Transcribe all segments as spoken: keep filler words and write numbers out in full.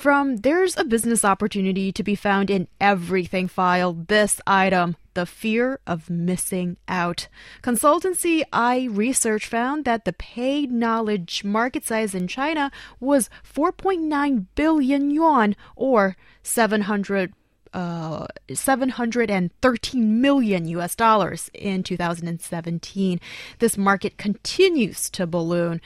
From there's a business opportunity to be found in everything file, this item, the fear of missing out. Consultancy iResearch found that the paid knowledge market size in China was four point nine billion yuan, or seven hundred Uh, seven hundred thirteen million U S dollars in two thousand seventeen. This market continues to balloon.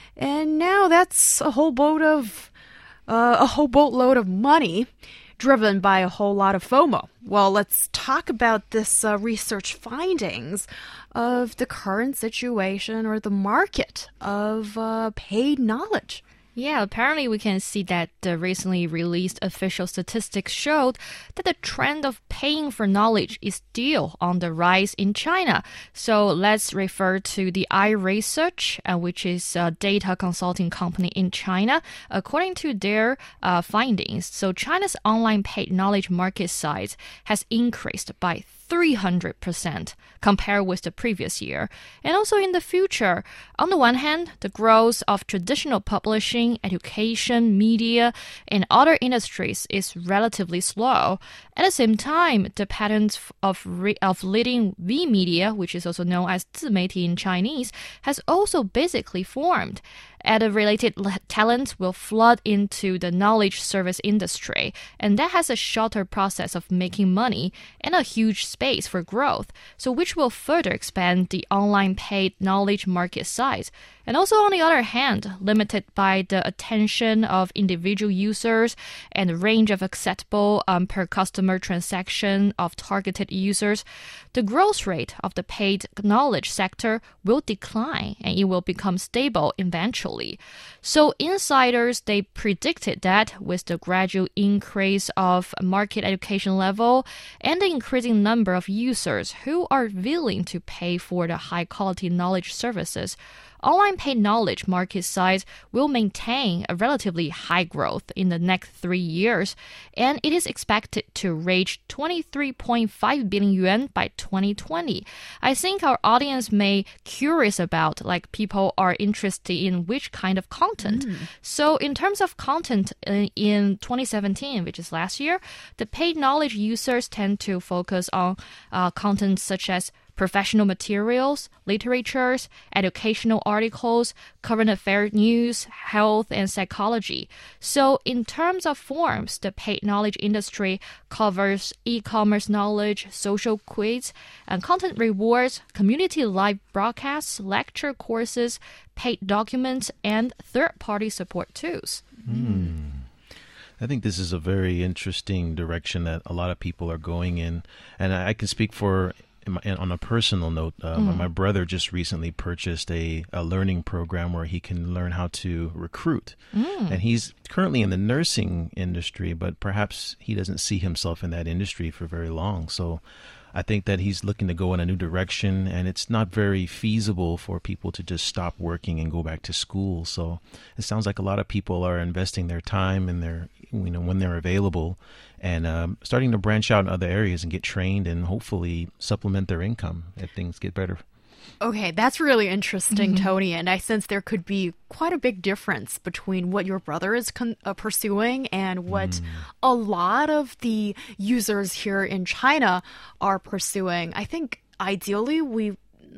And now that's a whole boat of, uh, a whole boatload of money driven by a whole lot of FOMO. Well, let's talk about this uh, research findings of the current situation or the market of uh, paid knowledge. Yeah, apparently we can see that the recently released official statistics showed that the trend of paying for knowledge is still on the rise in China. So let's refer to the iResearch, uh, which is a data consulting company in China. According to their uh, findings, so China's online paid knowledge market size has increased by three hundred percent compared with the previous year. And also in the future, on the one hand, the growth of traditional publishing, education, media, and other industries is relatively slow. At the same time, the patterns of, re- of leading V media, which is also known as 自媒体 in Chinese, has also basically formed. And the related talents will flood into the knowledge service industry, and that has a shorter process of making money and a huge space for growth, so which will further expand the online paid knowledge market size. And also, on the other hand, limited by the attention of individual users and the range of acceptable um, per customer transaction of targeted users, the growth rate of the paid knowledge sector will decline and it will become stable eventually. So insiders, they predicted that with the gradual increase of market education level and the increasing number of users who are willing to pay for the high quality knowledge services, online paid knowledge market size will maintain a relatively high growth in the next three years, and it is expected to reach twenty-three point five billion yuan by twenty twenty. I think our audience may curious about, like, people are interested in which kind of content. Mm. So in terms of content in, in twenty seventeen, which is last year, the paid knowledge users tend to focus on uh, content such as professional materials, literatures, educational articles, current affair news, health, and psychology. So in terms of forms, the paid knowledge industry covers e-commerce knowledge, social quiz, and content rewards, community live broadcasts, lecture courses, paid documents, and third-party support tools. Mm. I think this is a very interesting direction that a lot of people are going in. And I can speak for on a personal note, um, mm. my brother just recently purchased a, a learning program where he can learn how to recruit. Mm. And he's currently in the nursing industry, but perhaps he doesn't see himself in that industry for very long. So I think that he's looking to go in a new direction, and it's not very feasible for people to just stop working and go back to school. So it sounds like a lot of people are investing their time and their, you know, when they're available, and um, starting to branch out in other areas and get trained and hopefully supplement their income if things get better. Okay, that's really interesting, Mm-hmm. Tony, and I sense there could be quite a big difference between what your brother is con- uh, pursuing and what mm. a lot of the users here in China are pursuing. I think ideally we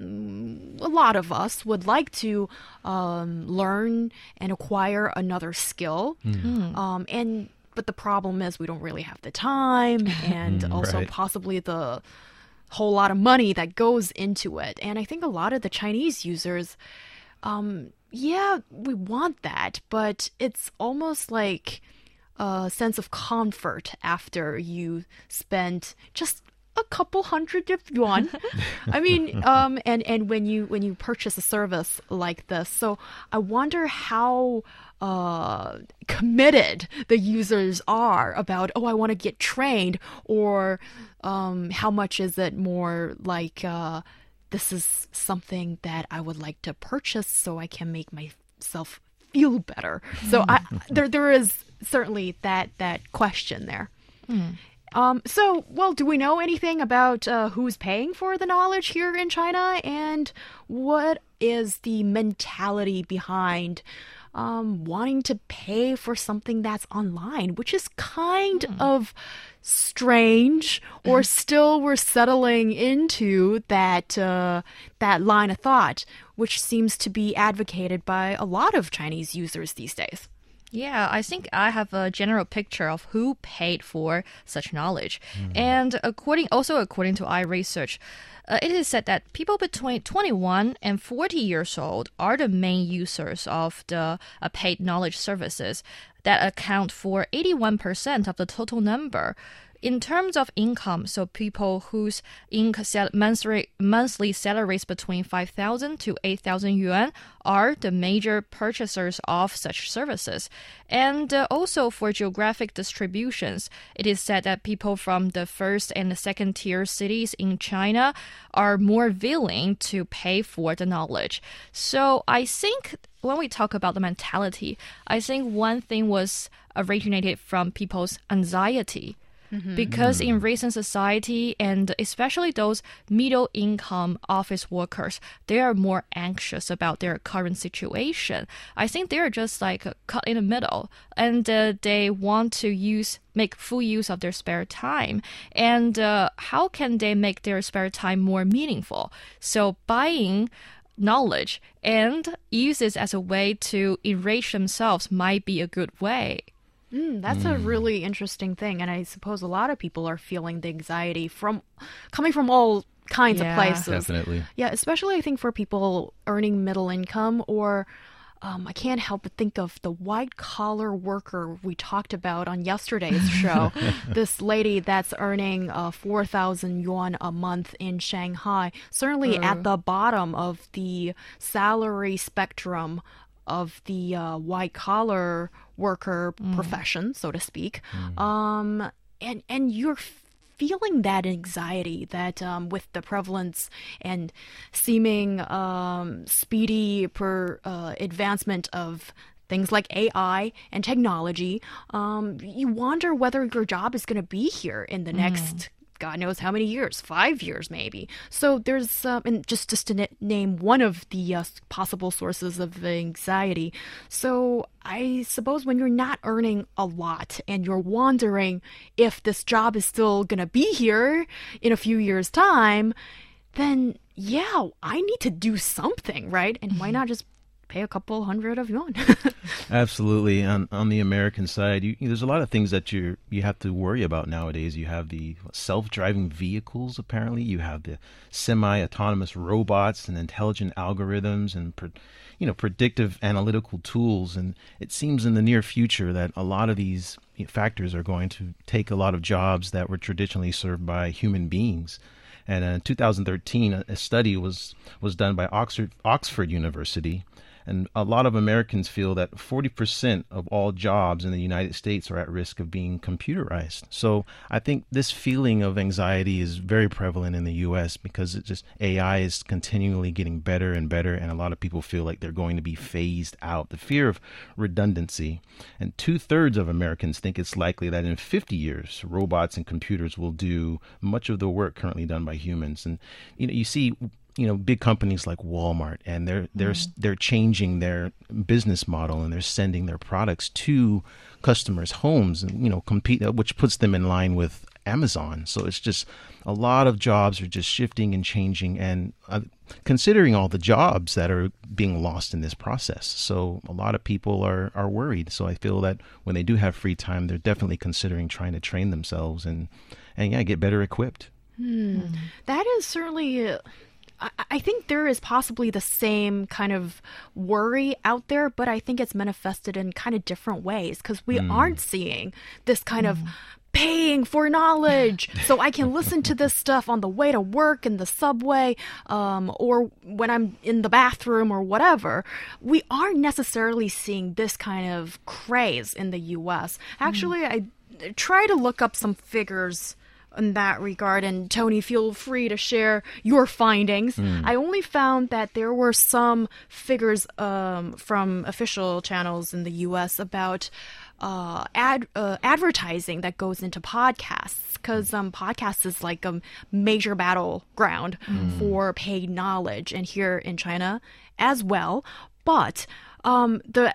a lot of us would like to um, learn and acquire another skill, mm. um, and but the problem is we don't really have the time, and mm, also right. possibly the whole lot of money that goes into it. And I think a lot of the Chinese users, um, yeah, we want that, but it's almost like a sense of comfort after you spend just a couple hundred of yuan. I mean, um, and, and when you when you purchase a service like this, so I wonder how uh, committed the users are about, oh, I want to get trained, or um, how much is it more like uh, this is something that I would like to purchase so I can make myself feel better. So I, there there is certainly that that question there. Mm. Um, so, well, do we know anything about uh, who's paying for the knowledge here in China, and what is the mentality behind um, wanting to pay for something that's online, which is kind mm. of strange, or still we're settling into that uh, that line of thought, which seems to be advocated by a lot of Chinese users these days. Yeah, I think I have a general picture of who paid for such knowledge. Mm. And according also according to iResearch, uh, it is said that people between twenty-one and forty years old are the main users of the uh, paid knowledge services that account for eighty-one percent of the total number. In terms of income, so people whose income monthly, monthly salaries between five thousand to eight thousand yuan are the major purchasers of such services. And uh, also for geographic distributions, it is said that people from the first and the second tier cities in China are more willing to pay for the knowledge. So I think when we talk about the mentality, I think one thing was originated from people's anxiety. Mm-hmm. Because in recent society, and especially those middle-income office workers, they are more anxious about their current situation. I think they're just like cut in the middle, and uh, they want to use make full use of their spare time. And uh, how can they make their spare time more meaningful? So buying knowledge and use it as a way to enrich themselves might be a good way. Mm, that's mm. a really interesting thing. And I suppose a lot of people are feeling the anxiety from coming from all kinds yeah. of places. Definitely. Yeah, especially I think for people earning middle income, or um, I can't help but think of the white collar worker we talked about on yesterday's show. This lady that's earning uh, four thousand yuan a month in Shanghai, certainly mm. at the bottom of the salary spectrum of the uh, white-collar worker mm. profession, so to speak. Mm. Um, and, and you're feeling that anxiety that um, with the prevalence and seeming um, speedy per, uh, advancement of things like A I and technology, um, you wonder whether your job is going to be here in the mm. next God knows how many years, five years maybe. So there's, um, and just, just to name one of the uh, possible sources of anxiety. So I suppose when you're not earning a lot and you're wondering if this job is still going to be here in a few years' time, then yeah, I need to do something, right? And why not just pay a couple hundred of yuan? Absolutely. On on the American side, you, there's a lot of things that you you have to worry about nowadays. You have the self-driving vehicles, apparently. You have the semi-autonomous robots and intelligent algorithms and pre, you know predictive analytical tools. And it seems in the near future that a lot of these factors are going to take a lot of jobs that were traditionally served by human beings. And in two thousand thirteen, a, a study was was done by Oxford Oxford University. And a lot of Americans feel that forty percent of all jobs in the United States are at risk of being computerized. So I think this feeling of anxiety is very prevalent in the U S because it just A I is continually getting better and better. And a lot of people feel like they're going to be phased out. The fear of redundancy. And two thirds of Americans think it's likely that in fifty years, robots and computers will do much of the work currently done by humans. And, you know, you see you know, big companies like Walmart, and they're they're mm. they're changing their business model, and they're sending their products to customers' homes, and you know, compete, which puts them in line with Amazon. So it's just a lot of jobs are just shifting and changing, and uh, considering all the jobs that are being lost in this process. So a lot of people are are worried. So I feel that when they do have free time, they're definitely considering trying to train themselves and and yeah, get better equipped. Hmm. That is certainly. Uh... I think there is possibly the same kind of worry out there, but I think it's manifested in kind of different ways because we mm. aren't seeing this kind mm. of paying for knowledge so I can listen to this stuff on the way to work in the subway um, or when I'm in the bathroom or whatever. We aren't necessarily seeing this kind of craze in the U S. Actually, mm. I try to look up some figures in that regard, and Tony, feel free to share your findings. Mm. I only found that there were some figures um, from official channels in the U S about uh, ad uh, advertising that goes into podcasts, because um, podcasts is like a major battleground mm. for paid knowledge, and here in China as well. But um, the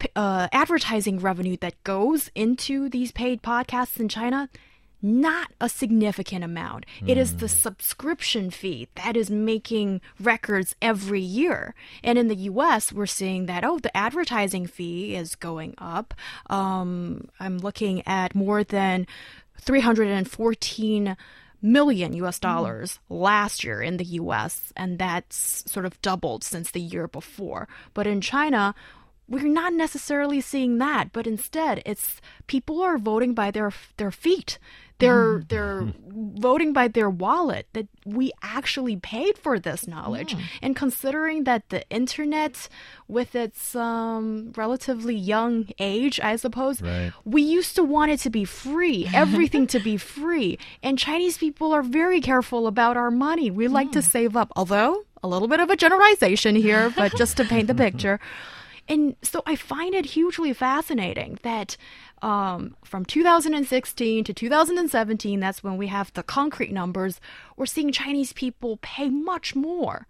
uh, advertising revenue that goes into these paid podcasts in China, not a significant amount. Mm. It is the subscription fee that is making records every year. And in the U S, we're seeing that, oh, the advertising fee is going up. Um, I'm looking at more than three hundred fourteen million U S dollars mm. last year in the U S, and that's sort of doubled since the year before. But in China, we're not necessarily seeing that, but instead it's people are voting by their their feet. They're mm. they're voting by their wallet, that we actually paid for this knowledge. Mm. And considering that the internet, with its um, relatively young age, I suppose, right. we used to want it to be free, everything to be free. And Chinese people are very careful about our money. We like mm. to save up, although a little bit of a generalization here, but just to paint the picture. And so I find it hugely fascinating that um, from two thousand sixteen to two thousand seventeen, that's when we have the concrete numbers, we're seeing Chinese people pay much more.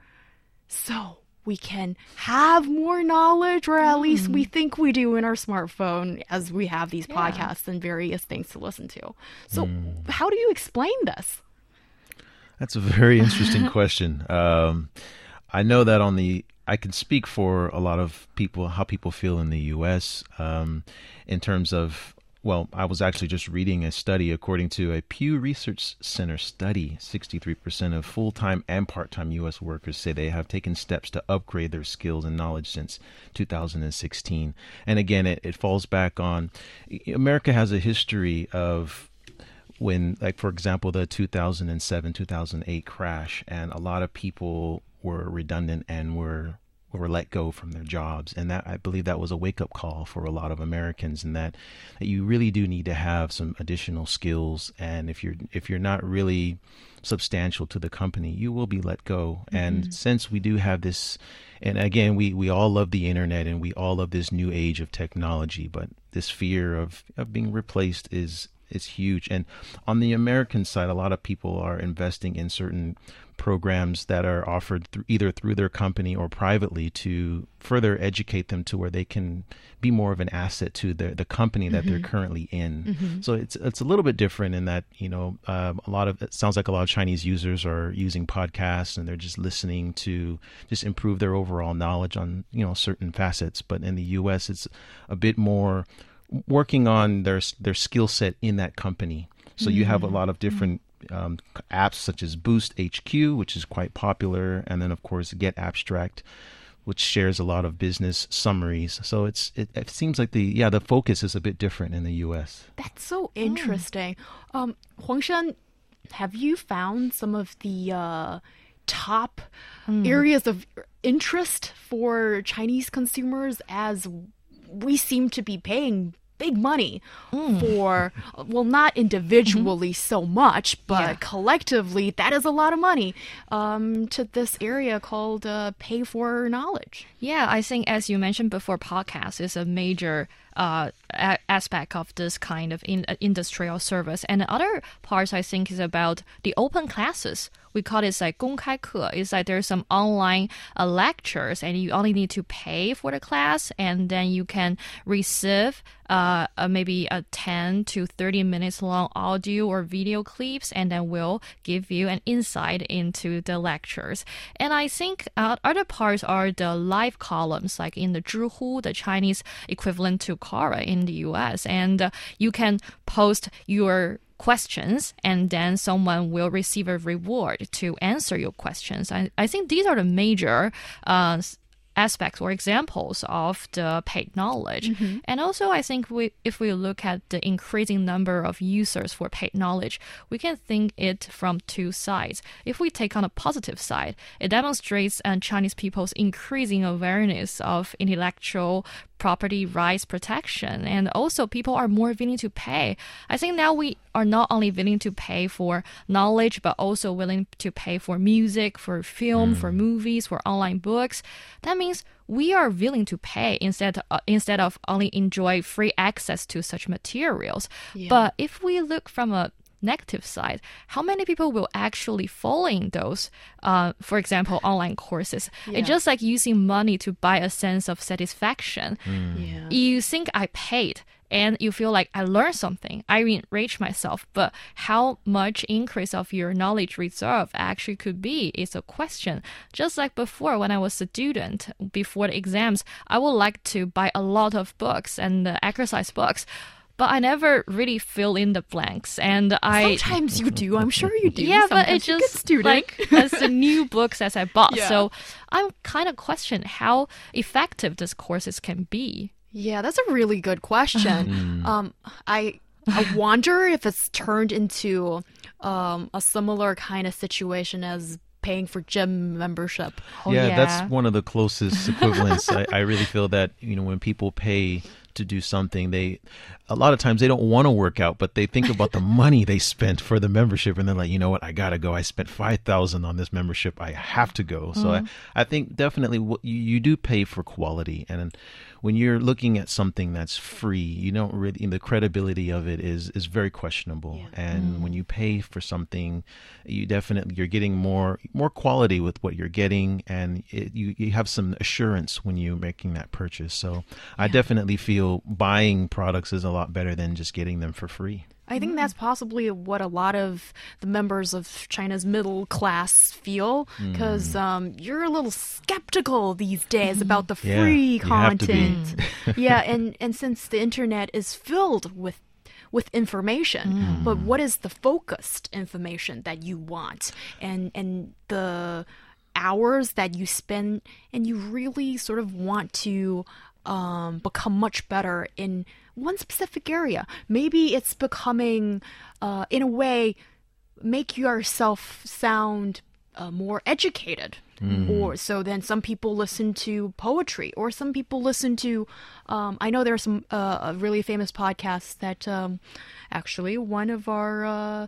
So we can have more knowledge, or at mm. least we think we do in our smartphone, as we have these yeah. podcasts and various things to listen to. So mm. how do you explain this? That's a very interesting question. Um, I know that on the I can speak for a lot of people, how people feel in the U S um, in terms of, well, I was actually just reading a study according to a Pew Research Center study. sixty-three percent of full-time and part-time U S workers say they have taken steps to upgrade their skills and knowledge since two thousand sixteen. And again, it, it falls back on, America has a history of when, like, for example, the two thousand seven, two thousand eight crash, and a lot of people were redundant and were were let go from their jobs. And that, I believe that was a wake-up call for a lot of Americans, and that, that you really do need to have some additional skills. And if you're if you're not really substantial to the company, you will be let go. Mm-hmm. And since we do have this, and again, we, we all love the internet and we all love this new age of technology, but this fear of, of being replaced is is huge. And on the American side, a lot of people are investing in certain programs that are offered th- either through their company or privately to further educate them to where they can be more of an asset to the the company that mm-hmm. they're currently in. Mm-hmm. So it's it's a little bit different in that, you know, um, a lot of it sounds like a lot of Chinese users are using podcasts and they're just listening to just improve their overall knowledge on, you know, certain facets. But in the U S, it's a bit more working on their their skill set in that company. So mm-hmm. you have a lot of different um, apps such as Boost H Q, which is quite popular, and then of course Get Abstract, which shares a lot of business summaries. So it's it, it seems like the yeah the focus is a bit different in the U S. That's so interesting. Mm. Um, Huangshan, have you found some of the uh, top mm. areas of interest for Chinese consumers, as we seem to be paying big money mm. for, well, not individually mm-hmm. so much, but yeah. collectively, that is a lot of money um, to this area called uh, pay for knowledge. Yeah, I think, as you mentioned before, podcast is a major uh, a- aspect of this kind of in- uh, industrial service. And the other parts, I think, is about the open classes. We call it like 公开课. It's like there's some online uh, lectures, and you only need to pay for the class, and then you can receive uh, uh, maybe a ten to thirty minutes long audio or video clips, and then we'll give you an insight into the lectures. And I think uh, other parts are the live columns, like in the Zhihu, the Chinese equivalent to Quora in the U S, and uh, you can post your questions, and then someone will receive a reward to answer your questions. I, I think these are the major uh, aspects or examples of the paid knowledge. Mm-hmm. And also, I think we, if we look at the increasing number of users for paid knowledge, we can think it from two sides. If we take on a positive side, it demonstrates uh, Chinese people's increasing awareness of intellectual property rights protection, and also people are more willing to pay. I think now we are not only willing to pay for knowledge, but also willing to pay for music, for film, mm. for movies, for online books. That means we are willing to pay instead uh, instead of only enjoy free access to such materials. Yeah. But if we look from a negative side, how many people will actually following those, uh, for example, online courses? Yeah. It's just like using money to buy a sense of satisfaction. Yeah. You think I paid, and you feel like I learned something, I enriched myself, but how much increase of your knowledge reserve actually could be is a question. Just like before, when I was a student, before the exams, I would like to buy a lot of books and uh, exercise books, but I never really fill in the blanks. And I Sometimes you do. I'm sure you do. yeah, but Sometimes it's you're a just good student. like as the new books as I bought. Yeah. So I'm kind of question how effective these courses can be. Yeah, that's a really good question. um, I I wonder if it's turned into um, a similar kind of situation as paying for gym membership. Oh, yeah, yeah. that's one of the closest equivalents. I, I really feel that, you know, when people pay to do something, they a lot of times they don't want to work out, but they think about the money they spent for the membership, and they're like, you know what, I gotta go. I spent five thousand on this membership. I have to go. So I, I think definitely what you, you do pay for quality, and when you're looking at something that's free, you don't really, the credibility of it is is very questionable. Yeah. And when you pay for something, you definitely you're getting more more quality with what you're getting, and it, you you have some assurance when you're making that purchase. So I definitely feel buying products is a lot better than just getting them for free. I think that's possibly what a lot of the members of China's middle class feel, because um, you're a little skeptical these days about the Yeah, free you have to be. content. yeah, and, and since the internet is filled with with information, but what is the focused information that you want, and and the hours that you spend, and you really sort of want to um, become much better in one specific area. Maybe it's becoming, uh, in a way, make yourself sound uh, more educated. Or so then some people listen to poetry, or some people listen to, um, I know there's some uh, a really famous podcasts that um, actually one of our uh,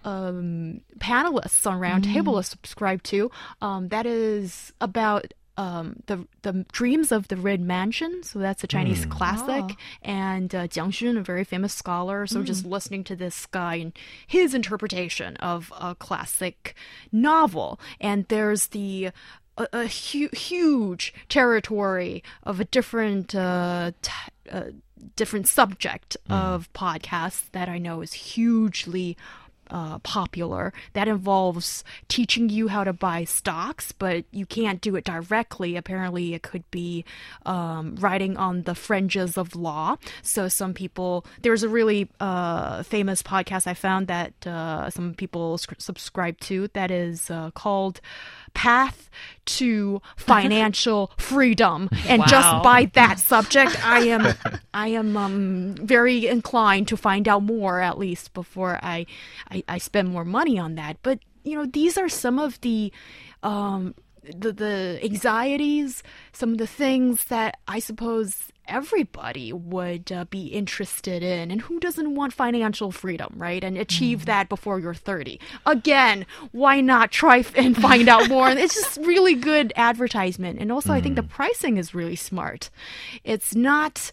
um, panelists on Roundtable is subscribed to. Um, that is about um, the the Dreams of the Red Mansion. So that's a Chinese classic. Oh. And uh, Jiang Xun, a very famous scholar. So just listening to this guy and his interpretation of a classic novel. And there's the a, a hu- huge territory of a different uh, t- uh, different subject of podcasts that I know is hugely Uh, popular, that involves teaching you how to buy stocks, but you can't do it directly. Apparently, it could be um, writing on the fringes of law. So some people, there's a really uh, famous podcast I found that uh, some people sc- subscribe to that is uh, called Path to Financial Freedom. And Wow. just by that subject, I am I am um, very inclined to find out more, at least before I, I I spend more money on that. But you know, these are some of the um the the anxieties, some of the things that I suppose everybody would uh, be interested in. And who doesn't want financial freedom, right? And achieve that before you're thirty. Again, why not try f- and find out more? And it's just really good advertisement. And also, I think the pricing is really smart. It's not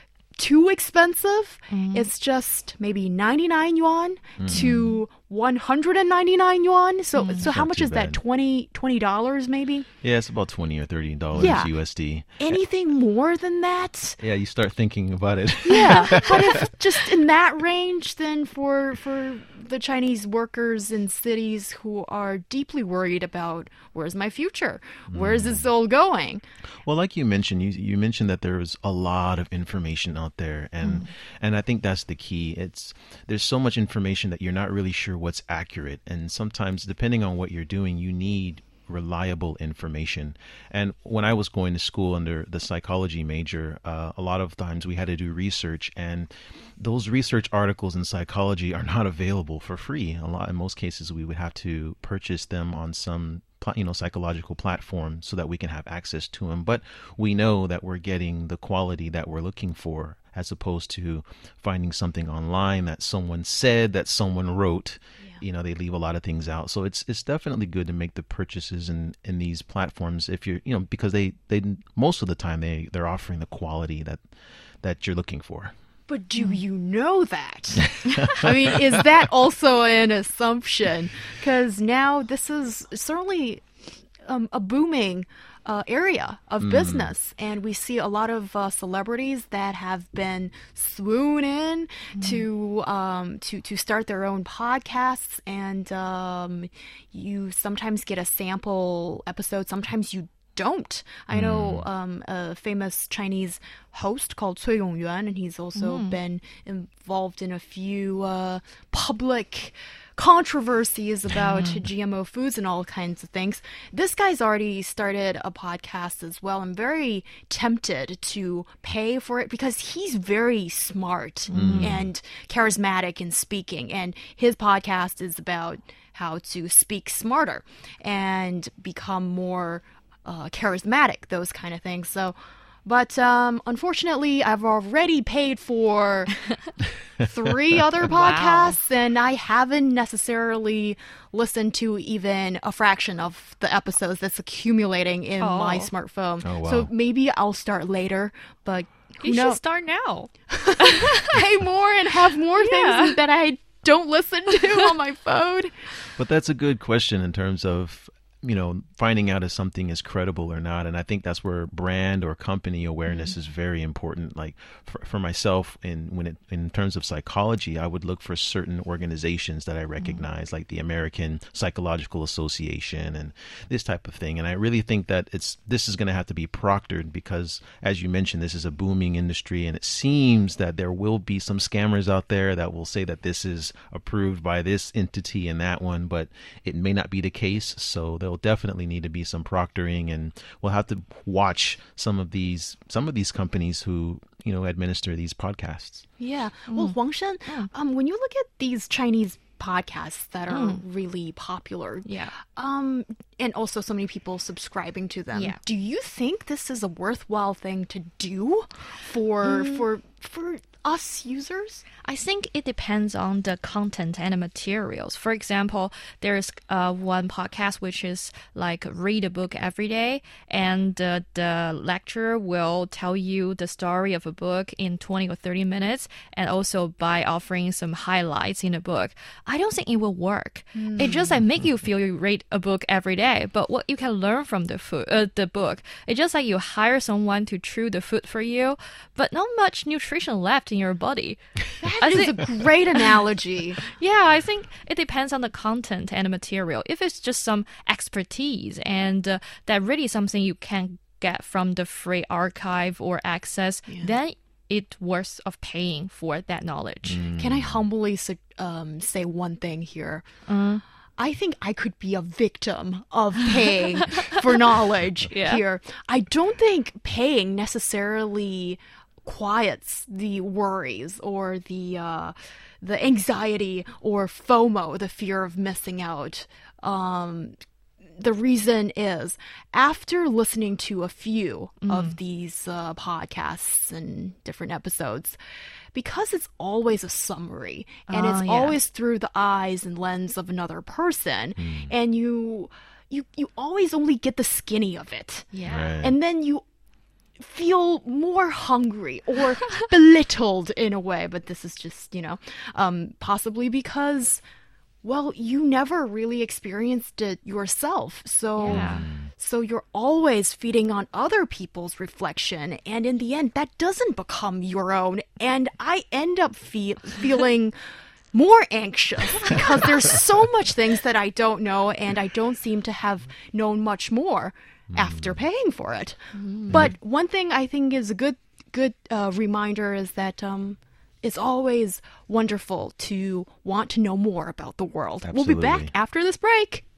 too expensive. It's just maybe ninety-nine yuan to one hundred ninety-nine yuan. So so how Not much too is that? bad. twenty dollars maybe? Yeah, it's about twenty or thirty dollars Yeah. U S D. Anything more than that? Yeah, you start thinking about it. Yeah, but if just in that range, then for for the Chinese workers in cities who are deeply worried about where's my future, where's this all going? Well, like you mentioned, you you mentioned that there's a lot of information out there, and and I think that's the key. It's there's so much information that you're not really sure what's accurate, and sometimes depending on what you're doing, you need reliable information. And when I was going to school under the psychology major, uh, a lot of times we had to do research, and those research articles in psychology are not available for free. A lot, in most cases, we would have to purchase them on some pla- you know, psychological platform so that we can have access to them. But we know that we're getting the quality that we're looking for, as opposed to finding something online that someone said, that someone wrote. You know, they leave a lot of things out. So it's it's definitely good to make the purchases in, in these platforms if you're, you know, because they, they most of the time they, they're offering the quality that that you're looking for. But do you know that? I mean, is that also an assumption? Because now this is certainly um, a booming uh, area of mm. business. And we see a lot of uh, celebrities that have been swoon in mm. to, um, to, to start their own podcasts. And um, you sometimes get a sample episode. Sometimes you don't. I know um, a famous Chinese host called Cui Yongyuan, and he's also mm. been involved in a few uh, public controversies about G M O foods and all kinds of things. This guy's already started a podcast as well. I'm very tempted to pay for it because he's very smart mm. and charismatic in speaking, and his podcast is about how to speak smarter and become more Uh, charismatic, those kind of things. So, but um, unfortunately, I've already paid for three other podcasts, wow. and I haven't necessarily listened to even a fraction of the episodes that's accumulating in oh. my smartphone. Oh, wow. So maybe I'll start later, but who you knows? should start now. Pay more and have more yeah. things that I don't listen to on my phone. But that's a good question in terms of, you know, finding out if something is credible or not. And I think that's where brand or company awareness mm-hmm. is very important. Like for, for myself, in when it in terms of psychology, I would look for certain organizations that I recognize, mm-hmm. like the American Psychological Association and this type of thing. And I really think that it's this is going to have to be proctored because, as you mentioned, this is a booming industry, and it seems that there will be some scammers out there that will say that this is approved by this entity and that one, but it may not be the case. So there'll definitely need to be some proctoring, and we'll have to watch some of these some of these companies who, you know, administer these podcasts. Yeah. Well, mm. Huang Shen, mm. um, when you look at these Chinese podcasts that are mm. really popular, yeah, um, and also so many people subscribing to them, yeah. do you think this is a worthwhile thing to do for mm. for for us users? I think it depends on the content and the materials. For example, there's uh, one podcast which is like read a book every day, and uh, the lecturer will tell you the story of a book in twenty or thirty minutes, and also by offering some highlights in the book. I don't think it will work. Mm. It just like make you feel you read a book every day, but what you can learn from the food, uh, the book, it's just like you hire someone to chew the food for you, but not much nutrition left in your body. That is think, a great analogy. Yeah, I think it depends on the content and the material. If it's just some expertise and uh, that really something you can get from the free archive or access, yeah. then it's worth of paying for that knowledge. Mm. Can I humbly um, say one thing here? Mm. I think I could be a victim of paying for knowledge yeah. here. I don't think paying necessarily quiets the worries or the uh, the anxiety or FOMO, the fear of missing out. Um, the reason is, after listening to a few mm. of these uh, podcasts and different episodes, because it's always a summary and oh, it's yeah. always through the eyes and lens of another person, mm. and you you you always only get the skinny of it, yeah, right. and then you feel more hungry or belittled in a way. But this is just, you know, um, possibly because, well, you never really experienced it yourself. So, yeah. so you're always feeding on other people's reflection. And in the end, that doesn't become your own. And I end up fe- feeling more anxious because there's so much things that I don't know, and I don't seem to have known much more after paying for it. Mm. But one thing I think is a good good uh, reminder is that um, it's always wonderful to want to know more about the world. Absolutely. We'll be back after this break.